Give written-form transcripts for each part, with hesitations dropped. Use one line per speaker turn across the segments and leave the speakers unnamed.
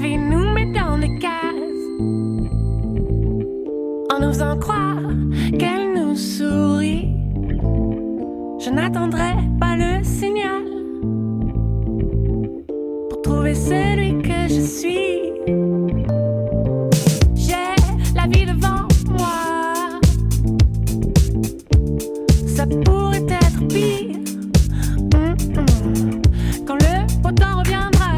vie nous met dans des cases, en nous faisant croire qu'elle nous sourit. Je n'attendrai pas le signal pour trouver celui que je suis. J'ai la vie devant moi, ça pourrait être pire. Quand le beau temps reviendra,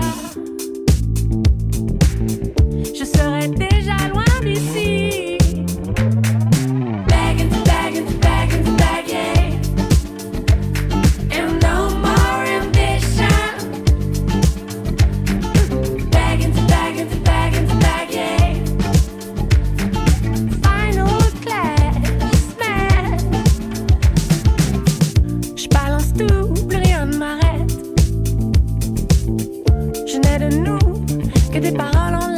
je serai déjà loin d'ici. Begging, begging, begging, begging, and no more ambition. Begging, begging, begging, begging, final class man. Je balance tout, plus rien ne m'arrête. Je n'ai de nous que des paroles en